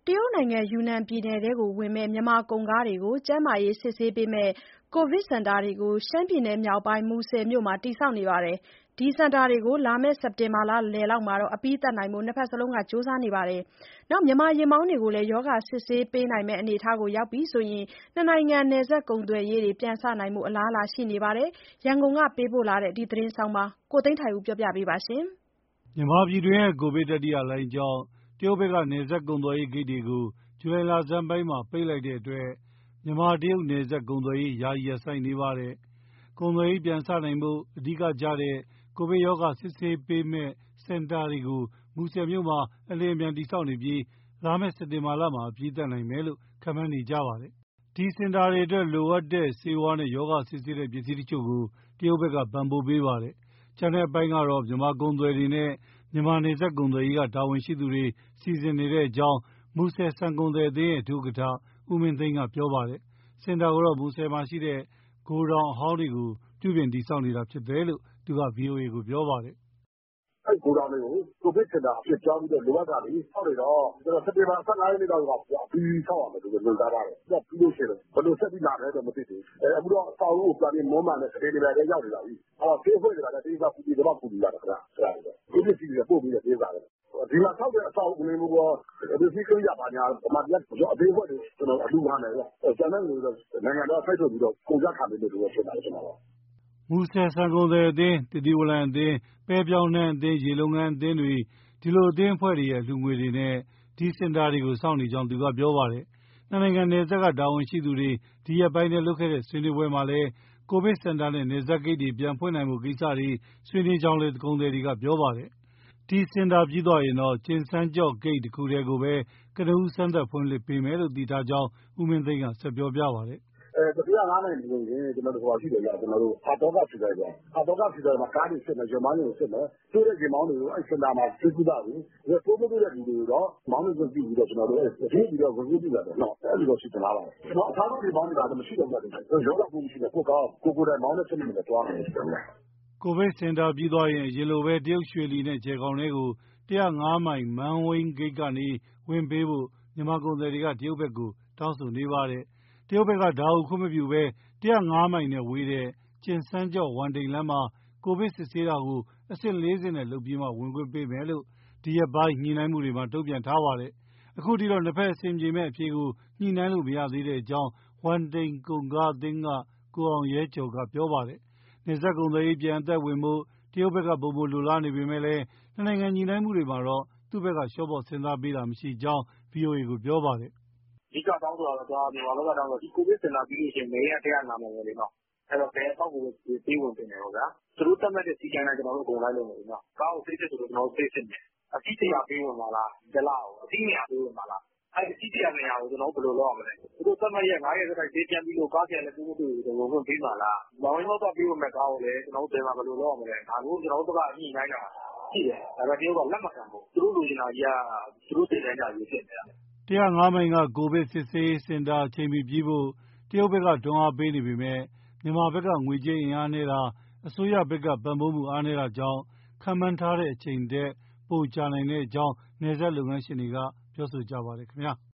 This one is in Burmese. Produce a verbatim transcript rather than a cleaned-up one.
တရုတ်နိုင်ငံယူနန်ပြည်နယ်ထဲဝင်မယ့်မြန်မာကုန်ကားတွေကို ကျန်းမာရေးစစ်ဆေးပေးမယ့် ကိုဗစ်စင်တာတွေကို ရှမ်းပြည်နယ်မြောက်ပိုင်း မူဆယ်မြို့မှာ တည်ဆောက်နေပါတယ်။ ဒီစင်တာတွေကို လာမယ့် စက်တင်ဘာလလယ်လောက်မှာ အပြီးသတ်နိုင်ဖို့ နှစ်ဘက်လုံးက ကြိုးစားနေပါတယ်။ မြန်မာယာဉ်မောင်းတွေကိုလည်း ရောဂါစစ်ဆေးပေးနိုင်မယ့် အနေအထားရောက်ပြီဆိုရင် နှစ်နိုင်ငံ နယ်စပ်ကုန်သွယ်ရေး ပြန်စနိုင်ဖို့ အလားအလာရှိနေပါတယ်။ ရန်ကုန်ကပေးပို့တဲ့ ဒီသတင်းကို ကိုသိန်းထိုက်ဦးက ပြောပြပါမယ်။ မြန်မာပြည်တွင်းရဲ့ ကိုဗစ်တတိယလှိုင်းကြောင့် တရုတ်ဘက်က နယ်စပ်ကုန်သွယ်ရေးဂိတ်တွေကို ဇူလိုင်လဆန်းပိုင်းမှာ ပိတ်လိုက်တဲ့အတွက် မြန်မာ-တရုတ် နယ်စပ်ကုန်သွယ်ရေး ယာယီရပ်ဆိုင်းနေပါတယ်။ ကုန်သွယ်ရေးပြန်စနိုင်ဖို့ အဓိကကျတဲ့ ကိုဗစ်ရောဂါစစ်ဆေးပေးမယ့် စင်တာတွေကို မူဆယ်မြို့မှာ အလျင်အမြန်တည်ဆောက်နေပြီး လာမယ့် စက်တင်ဘာလမှာ အပြီးသတ်နိုင်မယ်လို့ ခန့်မှန်းနေကြပါတယ်။ ဒီစင်တာတွေအတွက် လိုအပ်တဲ့ ဆေးဝါးနဲ့ ရောဂါစစ်ဆေးတဲ့ ပစ္စည်းတချို့ကို တရုတ်ဘက်က ပံ့ပိုးပေးပါတယ်။ ကျန်တဲ့အပိုင်းကတော့ မြန်မာကုန်သည်တွေနဲ့ မြန်မာနယ်စပ်ကုန်သွယ်ရေးက တာဝန်ရှိသူတွေ စီစဉ်နေတဲ့အကြောင်း မူဆယ်ဆန်ကုန်သည်အသင်းရဲ့ ဒုဥက္ကဋ္ဌ ဦးမင်းသိန်းက ပြောပါတယ်။ စင်တာကိုတော့ မူဆယ်မှာရှိတဲ့ ဂိုဒေါင်အဟောင်းတွေကို ပြုပြင်တည်ဆောက်နေတာဖြစ်တယ်လို့ သူက ဗွီအိုအေကို ပြောပါတယ်။ "အဲဒီဂိုဒေါင်တွေကို ကိုဗစ်စင်တာအဖြစ်ပြောင်းပြီး လိုအပ်တာတွေဆောက်နေတော့ စက်တင်ဘာ၁၅ရက်နေ့လောက်က အပြီးဆောက်ရမယ်လို့ ညွှန်ကြားထားတယ်။ ပြီးလို့ရှိရင် ဘယ်လိုဆက်ပြီးလာမလဲတော့ မသိသေးဘူး။ အခုတော့ အဆောက်အဦးကို ပြန်ပြီးမွမ်းမံတဲ့ ကုတင်တွေလည်း ရောက်နေပါပြီ။ ဆေးအဖွဲ့တွေကလည်း တရုတ်က ကူညီသလောက် ကူညီပါတယ်ခင်ဗျ။ ဆေးပစ္စည်းတွေလည်း ပို့ပေးတယ် တရုတ်ကလည်း။ ဒီမှာဆောက်တဲ့ အဆောက်အဦတွေရော ပစ္စည်းကိရိယာ ဘာညာဗမာပြည်က အသေးအဖွဲ့တွေ ကျနော်တို့ အလှူခံတယ်ဗျ။ ကျန်တဲ့ငွေတော့ နိုင်ငံတော်က စိုက်ထုတ်ပြီးတော့ ကုန်ကျခံပေးမယ်လို့ ထင်ပါတယ် ကျနော်တော့။ " မူဆယ်ဆန်ကုန်သည်အသင်း၊ သစ်သီးဝလံအသင်း၊ ပဲပြောင်းနှမ်းအသင်း၊ ရေလုပ်ငန်းအသင်းတွေ ဒီလိုအသင်းအဖွဲ့တွေရဲ့ အလှူငွေတွေနဲ့ ဒီစင်တာတွေကို ဆောက်နေကြောင်း သူကပြောပါတယ်။ နှစ်နိုင်ငံနယ်စပ်က တာဝန်ရှိသူတွေ ဒီရက်ပိုင်းထဲလုပ်ခဲ့တဲ့ ဆွေးနွေးပွဲမှာလည်း ကိုဗစ်စင်တာနဲ့ နယ်စပ်ဂိတ်တွေ ပြန်ဖွင့်နိုင်ဖို့ကိစ္စတွေ ဆွေးနွေးကြောင်းလည်း ကုန်သည်တွေက ပြောပါတယ်။ ဒီစင်တာပြီးသွားရင်တော့ ကျင်စန်းကျော့ဂိတ်တခုတည်းကိုပဲ ကနဦးစမ်းသပ်ဖွင့်လှစ်ပေးမယ်လို့ သိထားကြောင်း ဦးမင်းသိန်းက ဆက်ပြောပြပါတယ်။ "၁၀၅မိုင်ဆိုရင် ကျနော်တို့ ဟာသောကစီဆိုင်မှာ ကားတွေစစ်မယ်၊ ယာဉ်မောင်းတွေကို စစ်မယ်။ တွေ့တဲ့ယာဉ်မောင်းတွေကို အဲဒီစင်တာမှာ ဆေးကုသပေး၊ ပိုးမတွေ့တဲ့သူတွေကိုတော့ မောင်းနှင်ခွင့်ပြုပြီးတော့ ကျနော်တို့ ဝင်ခွင့်ပြုတယ်ပေါ့နော်။ အဲလိုတော့ စီစဉ်ထားပါတယ်။ အဖျားဆိုင်တွေ မောင်းနေတာတော့ မရှိတော့ဘူး။ ရောဂါပိုးမရှိရင် ကိုယ့်ကားကို ကိုယ်ကိုယ်တိုင်မောင်းတဲ့စနစ်နဲ့ သွားမယ်ဗျ။ " ကိုဗစ်စင်တာပြီးသွားရင် အရင်လိုပဲ တရုတ်ရွှေလီနဲ့ ကျယ်ဂေါင်ထဲကို ၁၀၅မိုင် မန်ဝိန်းဂိတ်ကနေ ဝင်ပေးဖို့ မြန်မာကုန်သည်တွေက တရုတ်ဘက်ကို တောင်းဆိုနေပါတယ်။ တရုတ်ဘက်က ဒါကိုခွင့်မပြုဘဲ ၁၀၅မိုင်နဲ့ဝေးတဲ့ ကျင်စန်းကျော့ ဝမ်တိန်လမ်းမှာ ကိုဗစ်စစ်ဆေးတာကို အဆင့်လေးဆင့်နဲ့ လုပ်ပြီးမှ ဝင်ခွင့်ပေးမယ်လို့ ဒီရက်ပိုင်း ညှိနှိုင်းမှုတွေမှာ တုံ့ပြန်ထားပါတယ်။ အခုထိတော့ နှစ်ဘက်အဆင်ပြေမယ့် အဖြေကို ညှိနှိုင်းလို့ မရသေးကြောင်း ဝမ်တိန်ကုန်ကားအသင်းက ကိုအောင်ရဲကျော်က ပြောပါတယ်။ နယ်စပ်ကုန်သွယ်ရေး ပြန်အသက်ဝင်ဖို့ တရုတ်ဘက်က ပိုမိုလိုလားနေပေမဲ့လည်း နှစ်နိုင်ငံညှိနှိုင်းမှုတွေမှာတော့ သူ့ဘက်က လျှော့ပေါ့စဉ်းစားပေးတာ မရှိကြောင်း ဗွီအိုအေကို ပြောပါတယ်။ "အဓိကတောင်းဆိုတာကတော့ မြန်မာဘက်ကတောင်းဆိုတာ ဒီကိုဗစ်စင်တာပြီးလို့ရှိရင် မဲရ ၁၀၅မိုင်ပဲလေနော်။ အဲတော့ ဘယ်အပေါက်ကိုပဲပေးဝင်သင့်တယ်ပေါ့ဗျာ။ သူတို့သတ်မှတ်တဲ့ စည်းကမ်းအတိုင်း ကျနော်တို့ အကုန်လိုက်လုပ်မယ်လေနော်။ ကားကိုဆေးစစ်ဆိုလည်း ကျနော်တို့ ဆေးစစ်မယ်။ အစီး ၁၀၀ ပေးဝင်ပါလား၊ တလကို။ အစီး ၂၀၀ ပေးဝင်ပါလား။ အဲဒီအစီး ၁၀၀ ၂၀၀ ကို ကျနော်တို့ ဘယ်လိုလုပ်ရမလဲ။ သူတို့သတ်မှတ်ရက် ငါးရက်ဆက်တိုက် ဆေးဖြန်းပြီးလို့ ကားဆရာနဲ့ ပိုးမတွေ့ဘူးဆို ဝင်ခွင့်ပေးမှာလား။ မန်ဝိန်းပေါက်ကပေးဝင်မယ့်ကားကိုလည်း ကျနော်တို့ ဘယ်မှာဘယ်လိုလုပ်ရမလဲ။ ဒါမျိုး ကျနော်တို့ဘက်က ညှိနှိုင်းတာရှိတယ်။ ဒါပေမဲ့ တရုတ်က လက်မခံဘူး။ သူတို့လိုချင်တာကြီးက သူတို့စိတ်တိုင်းကျကြီးဖြစ်နေတာ။ " ၁၀၅မိုင်က ကိုဗစ်စစ်ဆေးရေးစင်တာ အချိန်မီပြီးဖို့ တရုတ်ဘက်က တွန်းအားပေးနေပေမဲ့ မြန်မာဘက်က ငွေကြေးအင်အားနည်းတာ၊ အစိုးရဘက်က ပံ့ပိုးမှုအားနည်းတာကြောင့် ခန့်မှန်းထားတဲ့အချိန်ထက် ပိုကြာနိုင်ကြောင်း နယ်စပ်လုပ်ငန်းရှင်တွေက ပြောဆိုကြပါတယ်ခင်ဗျာ။